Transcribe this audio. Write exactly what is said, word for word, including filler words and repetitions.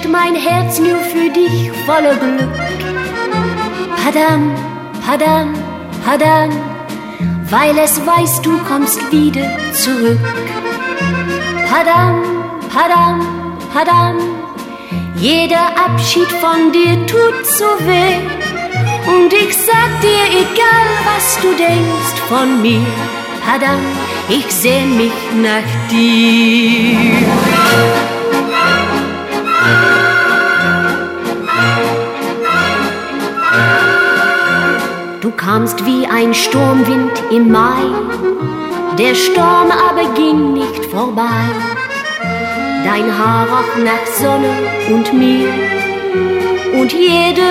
schlägt mein Herz nur für dich voller Glück. Padam, Padam, Padam, weil es weiß, du kommst wieder zurück. Padam, Padam, Padam, jeder Abschied von dir tut so weh. Und ich sag dir, egal was du denkst von mir, Padam, ich seh mich nach dir. Du kamst wie ein Sturmwind im Mai, der Sturm aber ging nicht vorbei. Dein Haar roch nach Sonne und mir und jede